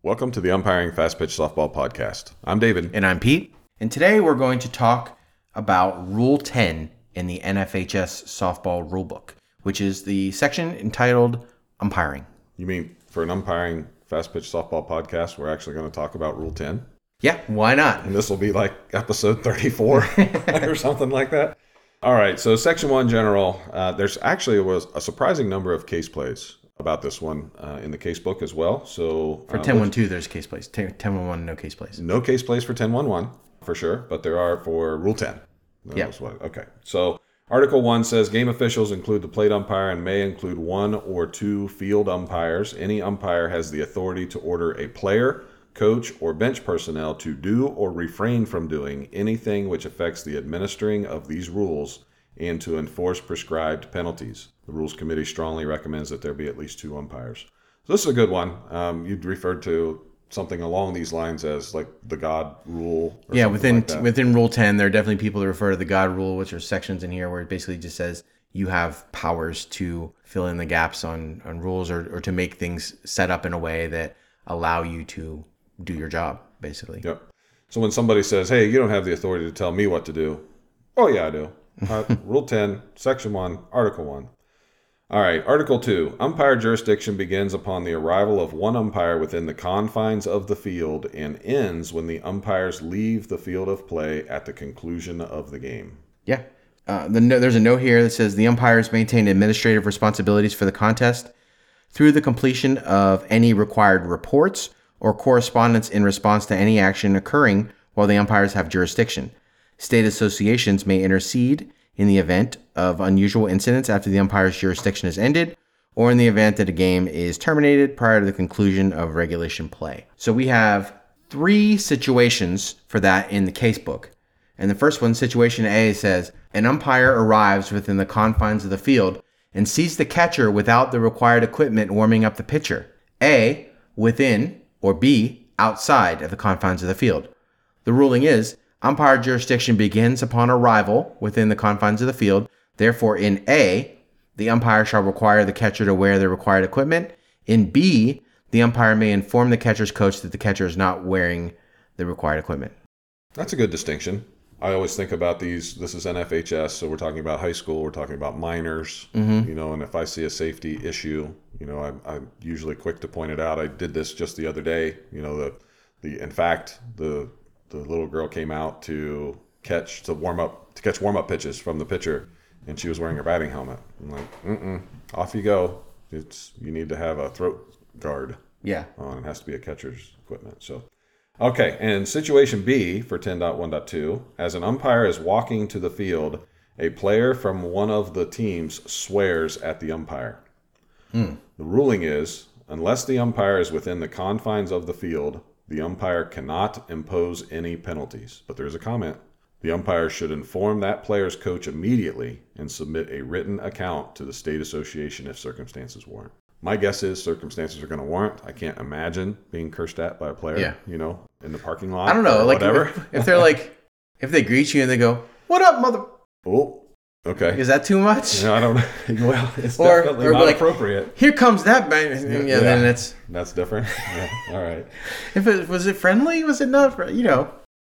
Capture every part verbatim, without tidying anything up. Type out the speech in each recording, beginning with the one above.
Welcome to the Umpiring Fast Pitch Softball Podcast. I'm David. And I'm Pete. And today we're going to talk about Rule ten in the N F H S Softball Rulebook, which is the section entitled Umpiring. You mean for an Umpiring Fast Pitch Softball Podcast, we're actually going to talk about Rule ten? Yeah, why not? And this will be like episode thirty-four or something like that. All right, so Section one General, uh, there's actually was a surprising number of case plays about this one uh, in the case book as well. So For uh, ten one two, there's case plays. ten one one, no case plays. No case plays for ten one one, for sure, but there are for Rule ten. Yeah. Okay, so Article one says game officials include the plate umpire and may include one or two field umpires. Any umpire has the authority to order a player, coach, or bench personnel to do or refrain from doing anything which affects the administering of these rules and to enforce prescribed penalties. The Rules Committee strongly recommends that there be at least two umpires. So this is a good one. Um, you'd referred to something along these lines as like the God rule. Or yeah, within like that. within Rule ten, there are definitely people that refer to the God rule, which are sections in here where it basically just says you have powers to fill in the gaps on, on rules or, or to make things set up in a way that allow you to do your job, basically. Yep. So when somebody says, hey, you don't have the authority to tell me what to do. Oh, yeah, I do. Uh, Rule ten, Section one, Article one. All right, Article two. Umpire jurisdiction begins upon the arrival of one umpire within the confines of the field and ends when the umpires leave the field of play at the conclusion of the game. Yeah. Uh, the no, there's a note here that says the umpires maintain administrative responsibilities for the contest through the completion of any required reports or correspondence in response to any action occurring while the umpires have jurisdiction. State associations may intercede in the event of unusual incidents after the umpire's jurisdiction has ended, or in the event that a game is terminated prior to the conclusion of regulation play. So we have three situations for that in the case book. And the first one, situation A, says, an umpire arrives within the confines of the field and sees the catcher without the required equipment warming up the pitcher. A, within, or B, outside of the confines of the field. The ruling is, umpire jurisdiction begins upon arrival within the confines of the field. Therefore, in A, the umpire shall require the catcher to wear the required equipment. In B, the umpire may inform the catcher's coach that the catcher is not wearing the required equipment. That's a good distinction. I always think about these, this is N F H S, so we're talking about high school, we're talking about minors, mm-hmm. you know, and if I see a safety issue, you know, I'm, I'm usually quick to point it out. I did this just the other day, you know, the, the in fact, the the little girl came out to catch, to warm up, to catch warm-up pitches from the pitcher, and she was wearing her batting helmet. I'm like, mm-mm, off you go. It's, you need to have a throat guard. Yeah. On. It has to be a catcher's equipment, so. Okay, and situation B for ten point one point two, as an umpire is walking to the field, a player from one of the teams swears at the umpire. Hmm. The ruling is, unless the umpire is within the confines of the field, the umpire cannot impose any penalties. But there's a comment. The umpire should inform that player's coach immediately and submit a written account to the state association if circumstances warrant. My guess is circumstances are going to warrant. I can't imagine being cursed at by a player, yeah. you know, in the parking lot. I don't know. Like whatever. If, if they're like, if they greet you and they go, "What up, mother?" Oh, okay. Is that too much? No, I don't know. Well, it's or, definitely or not like, appropriate. Here comes that man. Yeah, yeah, then it's that's different. Yeah. All right. If it was it friendly, was it not? You know.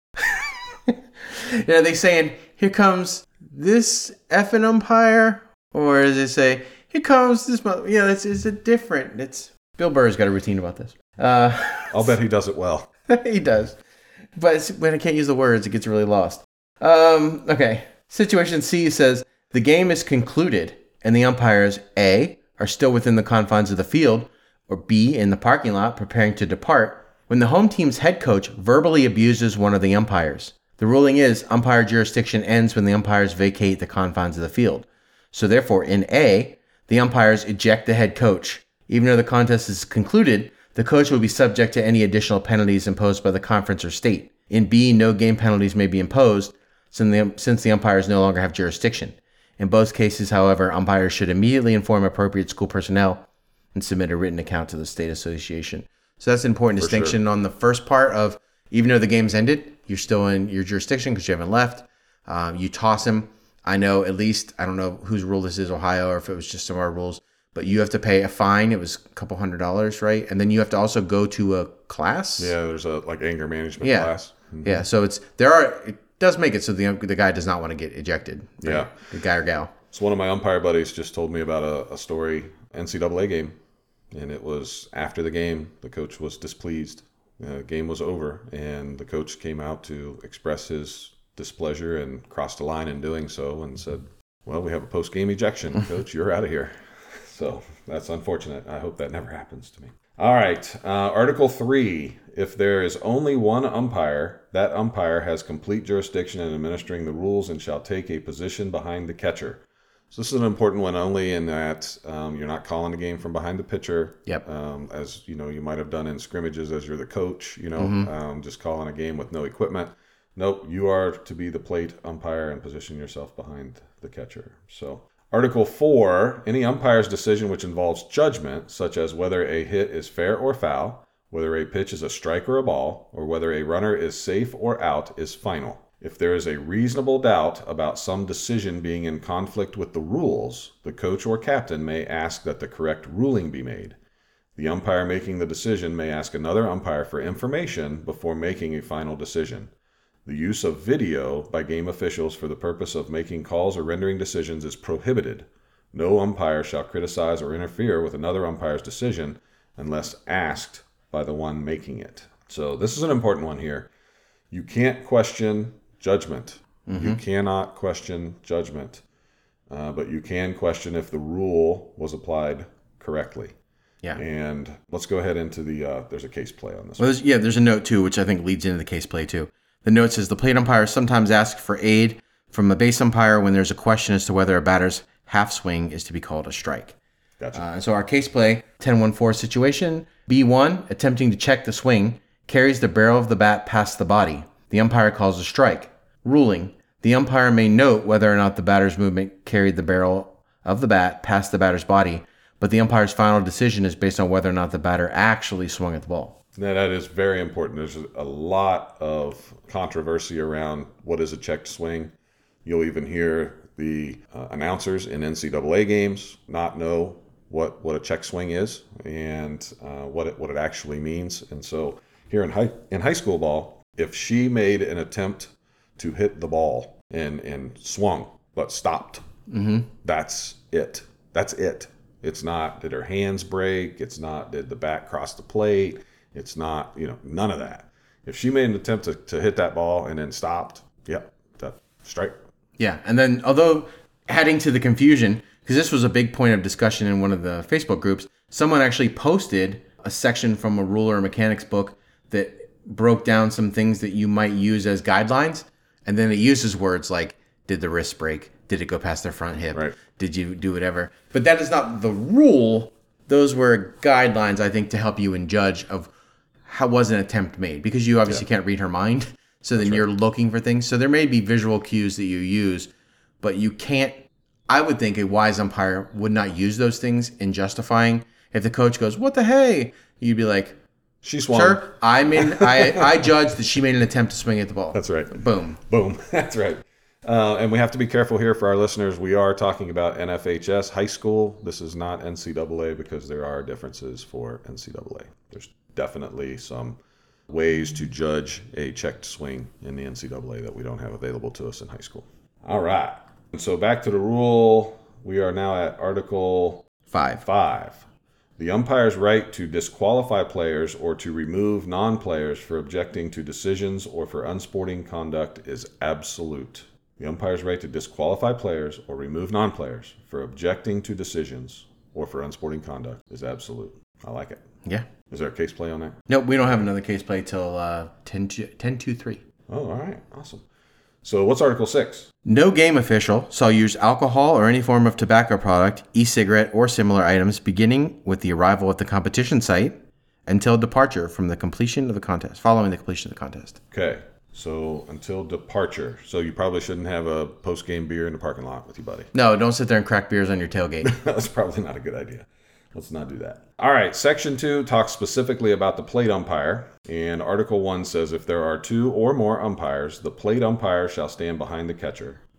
Yeah, they saying, "Here comes this effing umpire," or does it say, "Here comes this mother"? Yeah, it's it's a different. It's Bill Burr's got a routine about this. Uh, I'll bet he does it well. He does, but it's, when I can't use the words, it gets really lost. Um, okay. Situation C says the game is concluded and the umpires A are still within the confines of the field, or B in the parking lot preparing to depart when the home team's head coach verbally abuses one of the umpires. The ruling is umpire jurisdiction ends when the umpires vacate the confines of the field. So therefore, in A, the umpires eject the head coach. Even though the contest is concluded, the coach will be subject to any additional penalties imposed by the conference or state. In B, no game penalties may be imposed since the, since the umpires no longer have jurisdiction. In both cases, however, umpires should immediately inform appropriate school personnel and submit a written account to the state association. So that's an important For distinction sure. on the first part of, even though the game's ended, you're still in your jurisdiction because you haven't left. Um, you toss him. I know at least, I don't know whose rule this is, Ohio, or if it was just some of our rules, but you have to pay a fine. It was a couple hundred dollars, right? And then you have to also go to a class. Yeah, there's a like anger management Yeah. class. Mm-hmm. Yeah, so it's there are it does make it so the the guy does not want to get ejected. Right? Yeah. The guy or gal. So one of my umpire buddies just told me about a, a story, N C double A game, and it was after the game. The coach was displeased. The game was over, and the coach came out to express his displeasure and crossed the line in doing so and said, well, we have a post-game ejection, coach. You're out of here. So that's unfortunate. I hope that never happens to me. All right. Uh, Article three. If there is only one umpire, that umpire has complete jurisdiction in administering the rules and shall take a position behind the catcher. So this is an important one only in that um, you're not calling the game from behind the pitcher. Yep. Um, as you know, you might have done in scrimmages as you're the coach, you know, Mm-hmm. um, just calling a game with no equipment. Nope, you are to be the plate umpire and position yourself behind the catcher. So Article four, any umpire's decision which involves judgment, such as whether a hit is fair or foul, whether a pitch is a strike or a ball, or whether a runner is safe or out, is final. If there is a reasonable doubt about some decision being in conflict with the rules, the coach or captain may ask that the correct ruling be made. The umpire making the decision may ask another umpire for information before making a final decision. The use of video by game officials for the purpose of making calls or rendering decisions is prohibited. No umpire shall criticize or interfere with another umpire's decision unless asked by the one making it. So this is an important one here. You can't question judgment. Mm-hmm. You cannot question judgment, uh, but you can question if the rule was applied correctly. Yeah. And let's go ahead into the, uh, there's a case play on this Well, one. there's, yeah, there's a note too, which I think leads into the case play too. The note says the plate umpire sometimes asks for aid from a base umpire when there's a question as to whether a batter's half swing is to be called a strike. Gotcha. Uh, and so our case play, ten one four situation, B one, attempting to check the swing, carries the barrel of the bat past the body. The umpire calls a strike. Ruling, the umpire may note whether or not the batter's movement carried the barrel of the bat past the batter's body, but the umpire's final decision is based on whether or not the batter actually swung at the ball. Now, that is very important. There's a lot of controversy around what is a checked swing. You'll even hear the uh, announcers in N C double A games not know what, what a check swing is and uh, what it what it actually means. And so here in high in high school ball, if she made an attempt to hit the ball and and swung but stopped, Mm-hmm. that's it. That's it. It's not did her hands break. It's not did the bat cross the plate. It's not, you know, none of that. If she made an attempt to, to hit that ball and then stopped, yep, that strike. Yeah, and then although adding to the confusion, because this was a big point of discussion in one of the Facebook groups, someone actually posted a section from a ruler mechanics book that broke down some things that you might use as guidelines, and then it uses words like, did the wrist break? Did it go past their front hip? Right. Did you do whatever? But that is not the rule. Those were guidelines, I think, to help you in judge of how was an attempt made, because you obviously yeah. can't read her mind. So then That's you're right. looking for things. So there may be visual cues that you use, but you can't. I would think a wise umpire would not use those things in justifying. If the coach goes, "What the hey," you'd be like, "She swung." Sir, I mean, I I judge that she made an attempt to swing at the ball. That's right. Boom. Boom. That's right. Uh, and we have to be careful here for our listeners. We are talking about N F H S high school. This is not N C double A because there are differences for N C double A. There's definitely some ways to judge a checked swing in the N C double A that we don't have available to us in high school. All right. And so back to the rule. We are now at Article Five. Five. The umpire's right to disqualify players or to remove non-players for objecting to decisions or for unsporting conduct is absolute. The umpire's right to disqualify players or remove non-players for objecting to decisions or for unsporting conduct is absolute. I like it. Yeah. Is there a case play on that? Nope, we don't have another case play till uh, ten two three. Oh, all right. Awesome. So what's Article six? No game official shall use alcohol or any form of tobacco product, e-cigarette, or similar items beginning with the arrival at the competition site until departure from the completion of the contest, following the completion of the contest. Okay. So until departure. So you probably shouldn't have a post-game beer in the parking lot with your buddy. No, don't sit there and crack beers on your tailgate. That's probably not a good idea. Let's not do that. All right. Section two talks specifically about the plate umpire. And Article one says if there are two or more umpires, the plate umpire shall stand behind the catcher.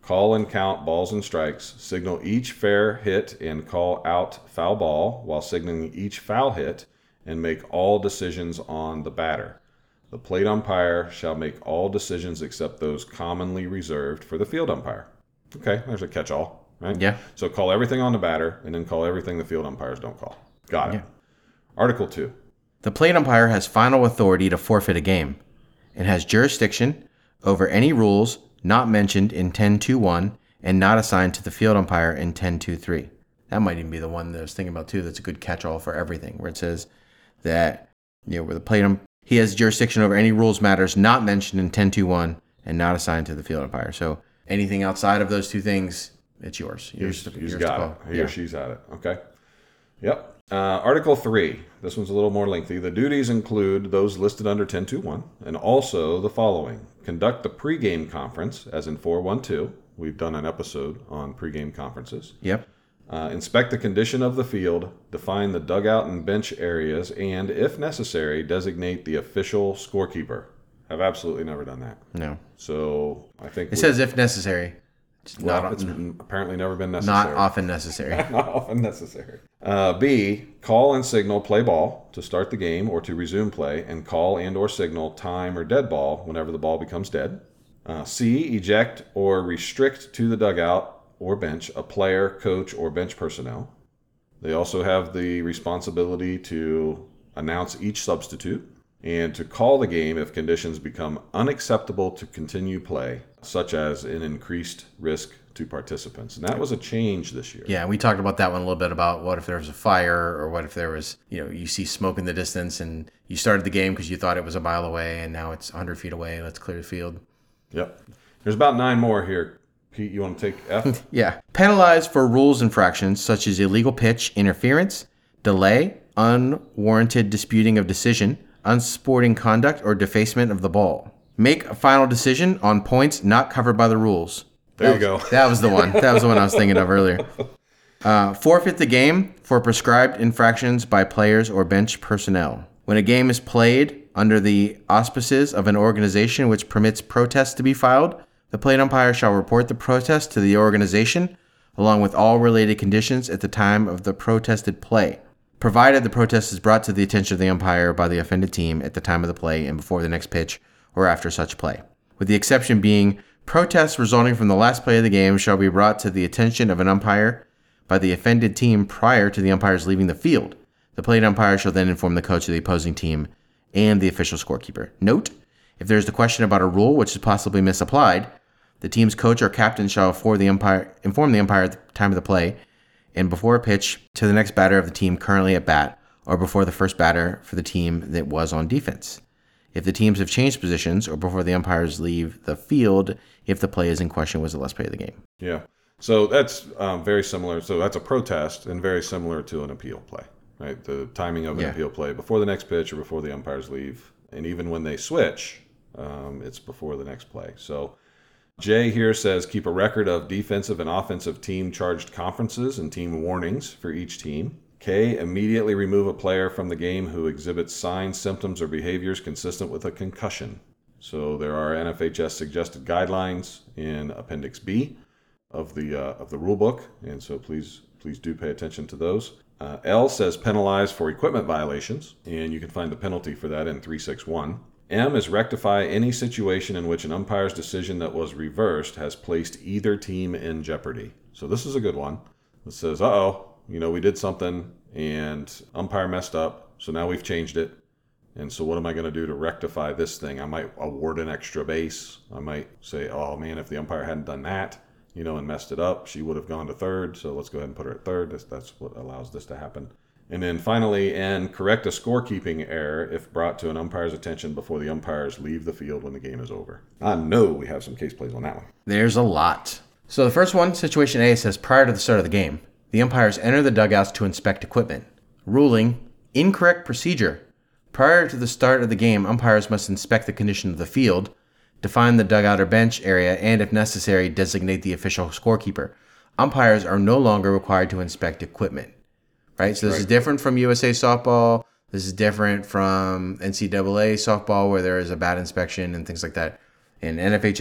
call and count balls and strikes, signal each fair hit and call out foul ball while signaling each foul hit, and make all decisions on the batter. The plate umpire shall make all decisions except those commonly reserved for the field umpire. Okay, there's a catch-all, right? Yeah. So call everything on the batter and then call everything the field umpires don't call. Got it. Yeah. Article two. The plate umpire has final authority to forfeit a game and has jurisdiction over any rules not mentioned in ten point two one and not assigned to the field umpire in ten point two three. That might even be the one that I was thinking about too. That's a good catch-all for everything, where it says that, you know, where the plate um, he has jurisdiction over any rules matters not mentioned in ten point two one and not assigned to the field umpire. So anything outside of those two things, it's yours. Yours, to, he's yours got to it. call. He Yeah. or she's had it. Okay. Yep. Uh, Article three. This one's a little more lengthy. The duties include those listed under ten point two one and also the following. Conduct the pregame conference, as in four one two. We've done an episode on pregame conferences. Yep. Uh, inspect the condition of the field, define the dugout and bench areas, and, if necessary, designate the official scorekeeper. I've absolutely never done that. No. So I think It we- says if necessary. It's well, not, it's apparently never been necessary. not often necessary. Not often necessary. Uh, B, call and signal play ball to start the game or to resume play, and call and or signal time or dead ball whenever the ball becomes dead. Uh, C, eject or restrict to the dugout or bench a player, coach, or bench personnel. They also have the responsibility to announce each substitute and to call the game if conditions become unacceptable to continue play, such as an increased risk to participants. And that was a change this year. Yeah, we talked about that one a little bit about what if there was a fire, or what if there was, you know, you see smoke in the distance and you started the game because you thought it was a mile away and now it's one hundred feet away. Let's clear the field. Yep. There's about nine more here. Pete, you want to take F? Yeah. Penalized for rules infractions such as illegal pitch interference, delay, unwarranted disputing of decision, unsporting conduct, or defacement of the ball. Make a final decision on points not covered by the rules. There you That go. was- That was the one. That was the one I was thinking of earlier. Uh, forfeit the game for prescribed infractions by players or bench personnel. When a game is played under the auspices of an organization which permits protests to be filed, the plate umpire shall report the protest to the organization, along with all related conditions at the time of the protested play, provided the protest is brought to the attention of the umpire by the offended team at the time of the play and before the next pitch or after such play. With the exception being, protests resulting from the last play of the game shall be brought to the attention of an umpire by the offended team prior to the umpires leaving the field. The plate umpire shall then inform the coach of the opposing team and the official scorekeeper. Note, if there is a question about a rule which is possibly misapplied, the team's coach or captain shall inform the umpire, inform the umpire at the time of the play and before a pitch to the next batter of the team currently at bat, or before the first batter for the team that was on defense, if the teams have changed positions, or before the umpires leave the field if the play is in question was the last play of the game. Yeah. So that's um, very similar. So that's a protest and very similar to an appeal play, right? The timing of an Yeah. appeal play before the next pitch or before the umpires leave. And even when they switch, um, it's before the next play. So Jay here says keep a record of defensive and offensive team charged conferences and team warnings for each team. K, immediately remove a player from the game who exhibits signs, symptoms, or behaviors consistent with a concussion. So there are N F H S suggested guidelines in Appendix B of the uh, of the rule book, and so please please do pay attention to those. Uh, L says penalize for equipment violations, and you can find the penalty for that in three sixty-one. M is rectify any situation in which an umpire's decision that was reversed has placed either team in jeopardy. So this is a good one. It says, uh-oh, you know, we did something and umpire messed up, so now we've changed it. And so what am I going to do to rectify this thing? I might award an extra base. I might say, oh man, if the umpire hadn't done that, you know, and messed it up, she would have gone to third. So let's go ahead and put her at third. That's, that's what allows this to happen. And then finally, N, correct a scorekeeping error if brought to an umpire's attention before the umpires leave the field when the game is over. I know we have some case plays on that one. There's a lot. So the first one, situation A, says prior to the start of the game, the umpires enter the dugouts to inspect equipment. Ruling, incorrect procedure. Prior to the start of the game, umpires must inspect the condition of the field, define the dugout or bench area, and if necessary, designate the official scorekeeper. Umpires are no longer required to inspect equipment. Right? So this Right. is different from U S A softball. This is different from N C double A softball, where there is a bad inspection and things like that. In N F H S,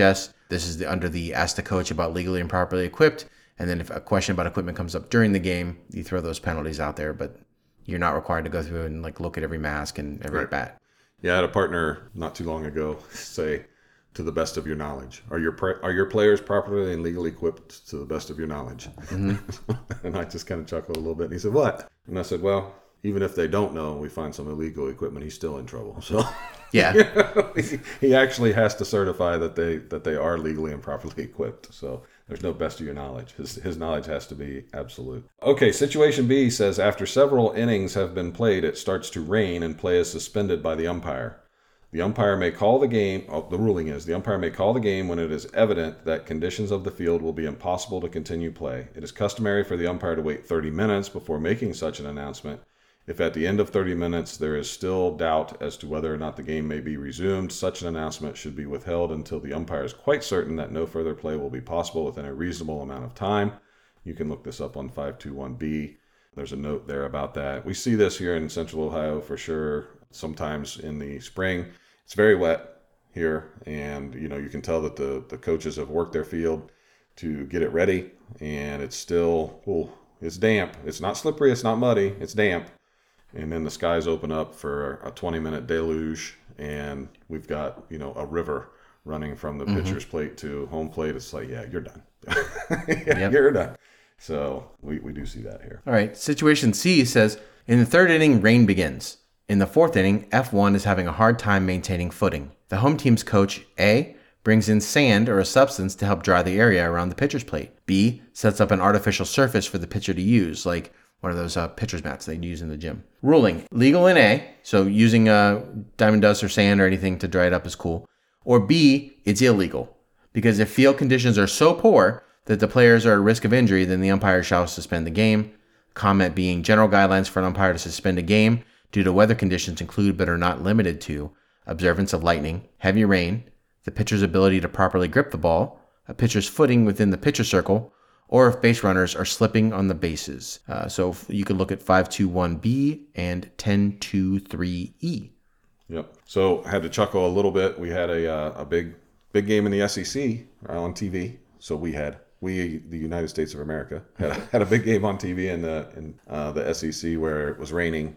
This is the, under the ask the coach about legally and properly equipped. And then if a question about equipment comes up during the game, you throw those penalties out there, but you're not required to go through and like look at every mask and every Right. bat. Yeah, I had a partner not too long ago say, to the best of your knowledge, are your pre- are your players properly and legally equipped to the best of your knowledge? Mm-hmm. And I just kind of chuckled a little bit. And he said, what? And I said, well, even if they don't know, we find some illegal equipment, he's still in trouble. So Yeah. you know, he, he actually has to certify that they that they are legally and properly equipped. So there's no best of your knowledge. His, his knowledge has to be absolute. Okay, situation B says, after several innings have been played, it starts to rain and play is suspended by the umpire. The umpire may call the game, oh, the ruling is, the umpire may call the game when it is evident that conditions of the field will be impossible to continue play. It is customary for the umpire to wait thirty minutes before making such an announcement. If at the end of thirty minutes there is still doubt as to whether or not the game may be resumed, such an announcement should be withheld until the umpire is quite certain that no further play will be possible within a reasonable amount of time. You can look this up on five twenty-one B. There's a note there about that. We see this here in Central Ohio for sure. Sometimes in the spring, it's very wet here, and you know you can tell that the, the coaches have worked their field to get it ready, and it's still, oh, it's damp. It's not slippery, it's not muddy, it's damp. And then the skies open up for a twenty minute deluge, and we've got, you know, a river running from the mm-hmm. pitcher's plate to home plate. It's like, yeah, you're done. yeah, yep. You're done. So we, we do see that here. All right. Situation C says, in the third inning, rain begins. In the fourth inning, F one is having a hard time maintaining footing. The home team's coach, A, brings in sand or a substance to help dry the area around the pitcher's plate. B, sets up an artificial surface for the pitcher to use, like one of those uh, pitcher's mats they use in the gym. Ruling, legal in A, so using uh, diamond dust or sand or anything to dry it up is cool. Or B, it's illegal, because if field conditions are so poor that the players are at risk of injury, then the umpire shall suspend the game. Comment being, general guidelines for an umpire to suspend a game due to weather conditions include but are not limited to observance of lightning, heavy rain, the pitcher's ability to properly grip the ball, a pitcher's footing within the pitcher circle, or if base runners are slipping on the bases. Uh, so you could look at five twenty-one B and ten twenty-three E. Yep. So I had to chuckle a little bit. We had a uh, a big big game in the S E C on T V. So we had we the United States of America had, had a big game on T V in the in uh, the S E C where it was raining.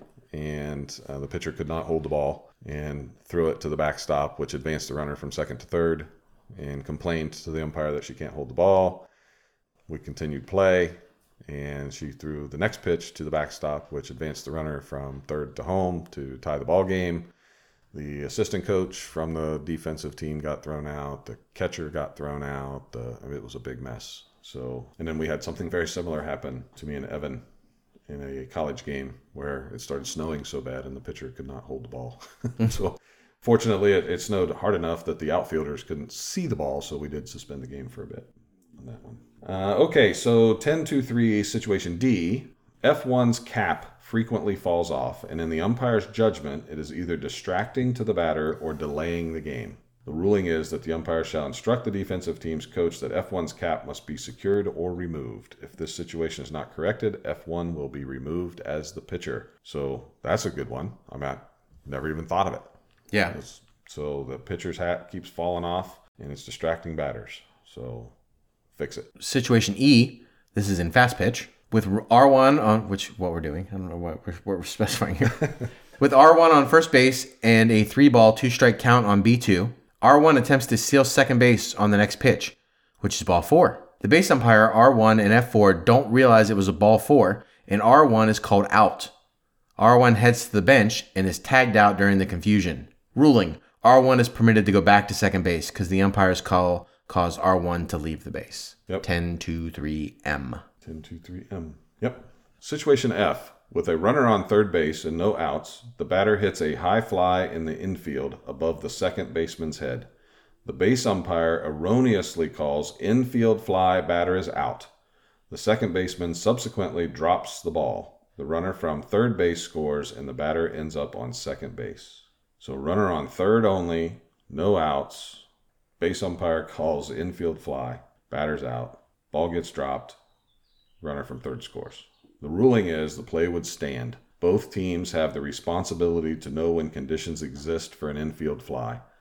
And uh, the pitcher could not hold the ball and threw it to the backstop, which advanced the runner from second to third, and complained to the umpire that she can't hold the ball. We continued play, and she threw the next pitch to the backstop, which advanced the runner from third to home to tie the ball game. The assistant coach from the defensive team got thrown out. The catcher got thrown out. The, I mean, it was a big mess. So, and then we had something very similar happen to me and Evan in a college game where it started snowing so bad and the pitcher could not hold the ball. So fortunately it, it snowed hard enough that the outfielders couldn't see the ball, so we did suspend the game for a bit on that one. Uh, okay, so ten twenty-three situation D, F one's cap frequently falls off, and in the umpire's judgment, it is either distracting to the batter or delaying the game. The ruling is that the umpire shall instruct the defensive team's coach that F one's cap must be secured or removed. If this situation is not corrected, F one will be removed as the pitcher. So that's a good one. I mean, I never even thought of it. Yeah. It's, so the pitcher's hat keeps falling off, and it's distracting batters. So fix it. Situation E, this is in fast pitch, with R one on, which what we're doing. I don't know what we're, what we're specifying here. With R one on first base and a three ball, two strike count on B two, R one attempts to steal second base on the next pitch, which is ball four. The base umpire, R one and F four, don't realize it was a ball four, and R one is called out. R one heads to the bench and is tagged out during the confusion. Ruling, R one is permitted to go back to second base because the umpire's call caused R one to leave the base. Yep. ten twenty-three M. ten twenty-three M. Yep. Situation F. With a runner on third base and no outs, the batter hits a high fly in the infield above the second baseman's head. The base umpire erroneously calls infield fly, batter is out. The second baseman subsequently drops the ball. The runner from third base scores and the batter ends up on second base. So runner on third only, no outs. Base umpire calls infield fly, batter's out. Ball gets dropped. Runner from third scores. The ruling is the play would stand. Both teams have the responsibility to know when conditions exist for an infield fly.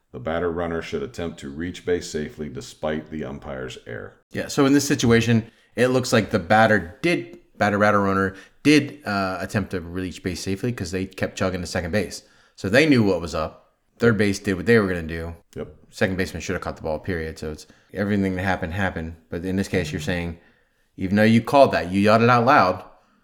The batter runner should attempt to reach base safely despite the umpire's error. Yeah, so in this situation, it looks like the batter did, batter batter runner did uh, attempt to reach base safely because they kept chugging to second base. So they knew what was up. Third base did what they were going to do. Yep. Second baseman should have caught the ball, period. So it's everything that happened, happened. But in this case, you're saying, even though you called that, you yelled it out loud,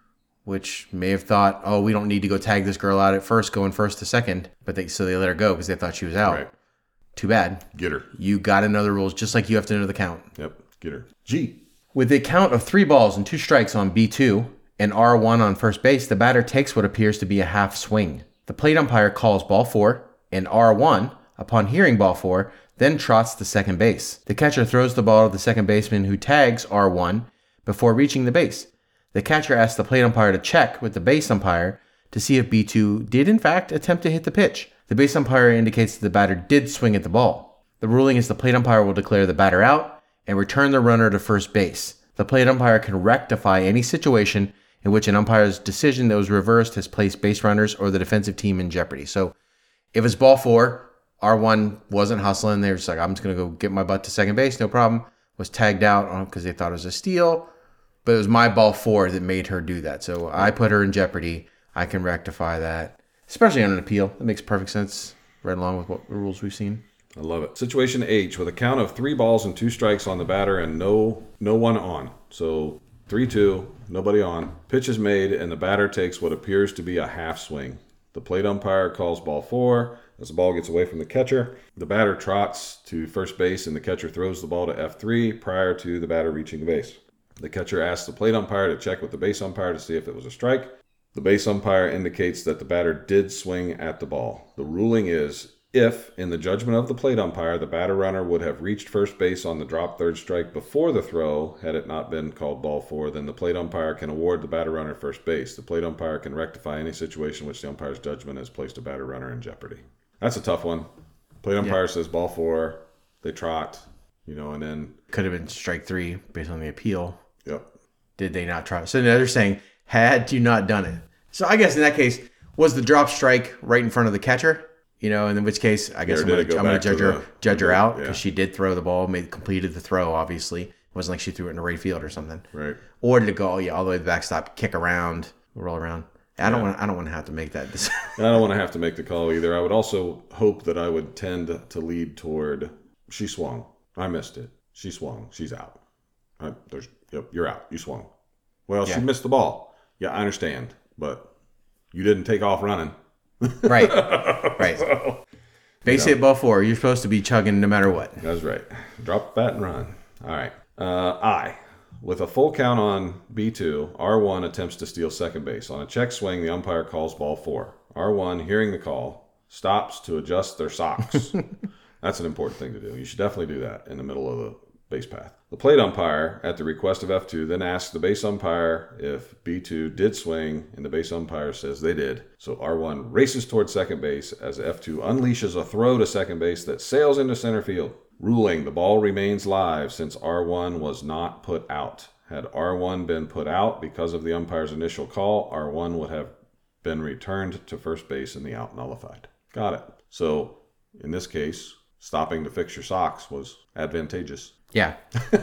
which may have thought, oh, we don't need to go tag this girl out at first, going first to second. But they so they let her go because they thought she was out. Right. Too bad. Get her. You got to know the rules, just like you have to know the count. Yep. Get her. G. With a count of three balls and two strikes on B two and R one on first base, the batter takes what appears to be a half swing. The plate umpire calls ball four, and R one, upon hearing ball four, then trots to second base. The catcher throws the ball to the second baseman, who tags R one before reaching the base. The catcher asks the plate umpire to check with the base umpire to see if B two did in fact attempt to hit the pitch. The base umpire indicates that the batter did swing at the ball. The ruling is the plate umpire will declare the batter out and return the runner to first base. The plate umpire can rectify any situation in which an umpire's decision that was reversed has placed base runners or the defensive team in jeopardy. So if it's ball four, R one wasn't hustling. They were just like, I'm just going to go get my butt to second base, no problem. Was tagged out because they thought it was a steal. But it was my ball four that made her do that. So I put her in jeopardy. I can rectify that, especially on an appeal. That makes perfect sense, right along with what the rules we've seen. I love it. Situation H, with a count of three balls and two strikes on the batter and no no one on. So three two, nobody on. Pitch is made, and the batter takes what appears to be a half swing. The plate umpire calls ball four. As the ball gets away from the catcher, the batter trots to first base, and the catcher throws the ball to F three prior to the batter reaching the base. The catcher asks the plate umpire to check with the base umpire to see if it was a strike. The base umpire indicates that the batter did swing at the ball. The ruling is, if, in the judgment of the plate umpire, the batter runner would have reached first base on the drop third strike before the throw, had it not been called ball four, then the plate umpire can award the batter runner first base. The plate umpire can rectify any situation in which the umpire's judgment has placed a batter runner in jeopardy. That's a tough one. Plate umpire yeah. says ball four, they trot, you know, and then... Could have been strike three based on the appeal. Yep. Did they not trot? So they're saying, had you not done it. So I guess in that case, was the drop strike right in front of the catcher? You know, in which case, I guess I'm going to judge her, the, judge her out because yeah. she did throw the ball, made completed the throw. Obviously, it wasn't like she threw it in the right field or something. Right. Or did it go yeah all the way to the backstop, kick around, roll around? I don't yeah. want. I don't want to have to make that decision. I don't want to have to make the call either. I would also hope that I would tend to lead toward she swung. I missed it. She swung. She's out. I, there's yep. You're out. You swung. Well, yeah. she missed the ball. Yeah, I understand, but you didn't take off running. Right, right. So, base hit ball four. You're supposed to be chugging no matter what. That's right. Drop the bat and run. All right. Uh, I. With a full count on B two, R one attempts to steal second base. On a check swing, the umpire calls ball four. R one, hearing the call, stops to adjust their socks. That's an important thing to do. You should definitely do that in the middle of the base path. The plate umpire, at the request of F two, then asks the base umpire if B two did swing, and the base umpire says they did. So R one races toward second base as F two unleashes a throw to second base that sails into center field. Ruling, the ball remains live since R one was not put out. Had R one been put out because of the umpire's initial call, R one would have been returned to first base and the out nullified. Got it. So, in this case, stopping to fix your socks was advantageous. Yeah.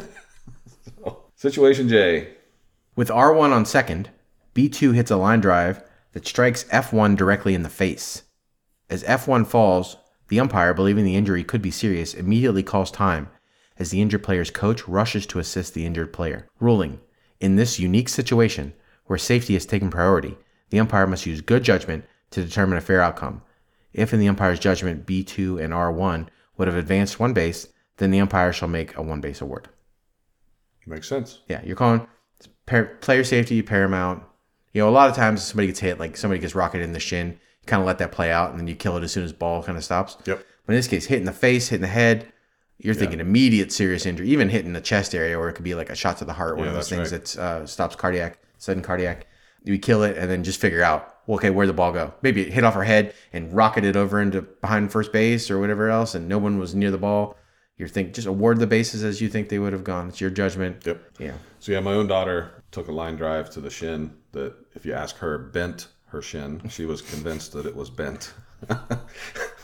So, situation J. With R one on second, B two hits a line drive that strikes F one directly in the face. As F one falls, the umpire, believing the injury could be serious, immediately calls time as the injured player's coach rushes to assist the injured player. Ruling, in this unique situation where safety has taken priority, the umpire must use good judgment to determine a fair outcome. If in the umpire's judgment B two and R one would have advanced one base, then the umpire shall make a one-base award. Makes sense. Yeah, you're calling player safety paramount. You know, a lot of times somebody gets hit, like somebody gets rocketed in the shin, you kind of let that play out, and then you kill it as soon as ball kind of stops. Yep. But in this case, hitting the face, hitting the head, you're thinking yeah. immediate serious injury, even hitting the chest area, or it could be like a shot to the heart, one yeah, of those things right. that uh, stops cardiac, sudden cardiac. You kill it and then just figure out, well, okay, where'd the ball go? Maybe it hit off her head and rocketed over into behind first base or whatever else, and no one was near the ball. You're thinking, just award the bases as you think they would have gone. It's your judgment. Yep. Yeah. So yeah, my own daughter took a line drive to the shin that, if you ask her, bent her shin. She was convinced that it was bent.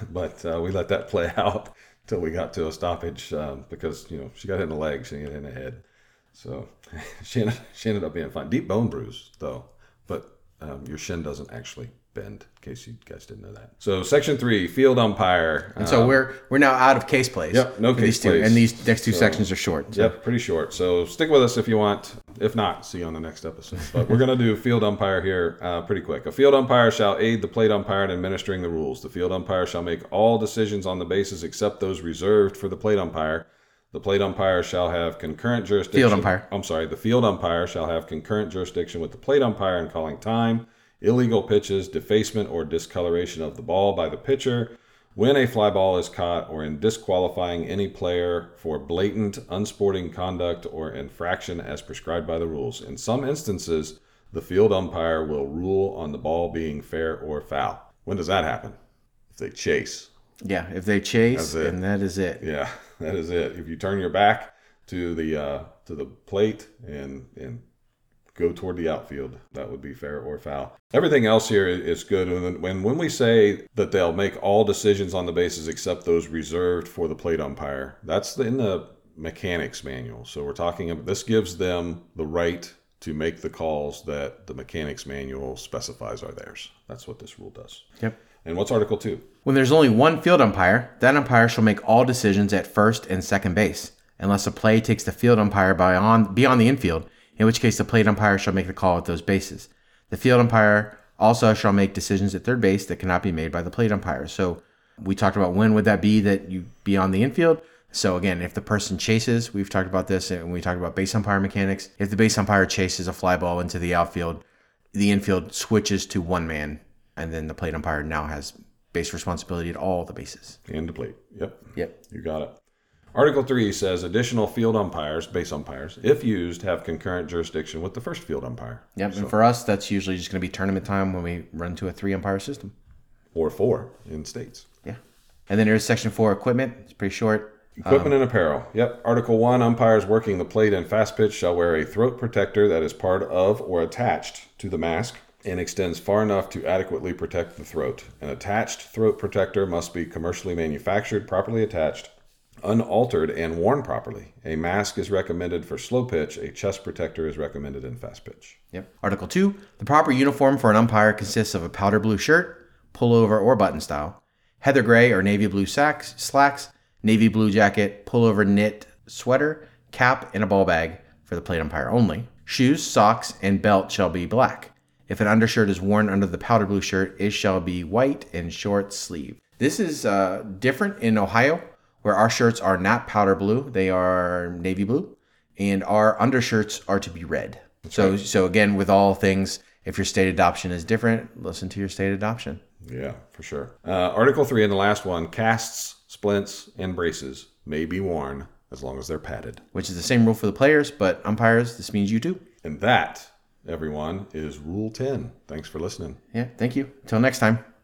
but uh, we let that play out until we got to a stoppage um, because, you know, she got hit in the leg, she didn't get hit in the head. So she ended, she ended up being fine. Deep bone bruise, though, but um, your shin doesn't actually bend, in case you guys didn't know that. So section three, field umpire. And so um, we're we're now out of case plays. Yep, no for case these two, plays. and these next two So, sections are short. So. Yep, pretty short. So stick with us if you want. If not, see you on the next episode. But we're going to do field umpire here uh, pretty quick. A field umpire shall aid the plate umpire in administering the rules. The field umpire shall make all decisions on the bases except those reserved for the plate umpire. The plate umpire shall have concurrent jurisdiction. Field umpire. I'm sorry. The field umpire shall have concurrent jurisdiction with the plate umpire in calling time, illegal pitches, defacement or discoloration of the ball by the pitcher, when a fly ball is caught, or in disqualifying any player for blatant, unsporting conduct or infraction as prescribed by the rules. In some instances, the field umpire will rule on the ball being fair or foul. When does that happen? If they chase. Yeah, if they chase, That's it. and that is it. Yeah, that is it. If you turn your back to the uh, to the plate and and go toward the outfield, that would be fair or foul. Everything else here is good. When, when when we say that they'll make all decisions on the bases except those reserved for the plate umpire, that's in the mechanics manual. So we're talking about, this gives them the right to make the calls that the mechanics manual specifies are theirs. That's what this rule does. Yep. And what's Article two? When there's only one field umpire, that umpire shall make all decisions at first and second base, unless a play takes the field umpire beyond, beyond the infield, in which case the plate umpire shall make the call at those bases. The field umpire also shall make decisions at third base that cannot be made by the plate umpire. So we talked about when would that be that you be on the infield. So again, if the person chases, we've talked about this and we talked about base umpire mechanics. If the base umpire chases a fly ball into the outfield, the infield switches to one man, and then the plate umpire now has base responsibility at all the bases. And the plate. Yep. Yep. You got it. Article three says additional field umpires, base umpires, if used, have concurrent jurisdiction with the first field umpire. Yep. So, and for us, that's usually just going to be tournament time when we run to a three umpire system. or four in states. Yeah. And then there's section four, equipment. It's pretty short. Equipment um, and apparel. Yep. Article one, umpires working the plate and fast pitch shall wear a throat protector that is part of or attached to the mask and extends far enough to adequately protect the throat. An attached throat protector must be commercially manufactured, properly attached, unaltered, and worn properly. A mask is recommended for slow pitch. A chest protector is recommended in fast pitch. Yep. Article two, the proper uniform for an umpire consists of a powder blue shirt, pullover or button style, heather gray or navy blue sacks, slacks, navy blue jacket, pullover knit sweater, cap, and a ball bag for the plate umpire only. Shoes, socks, and belt shall be black. If an undershirt is worn under the powder blue shirt, it shall be white and short sleeve. This is uh, different in Ohio, where our shirts are not powder blue, they are navy blue, and our undershirts are to be red. That's so, right. so again, with all things, if your state adoption is different, listen to your state adoption. Yeah, for sure. Uh, Article three, and the last one, casts, splints, and braces may be worn as long as they're padded. Which is the same rule for the players, but umpires, this means you too. And that, everyone, is Rule ten. Thanks for listening. Yeah, thank you. Until next time.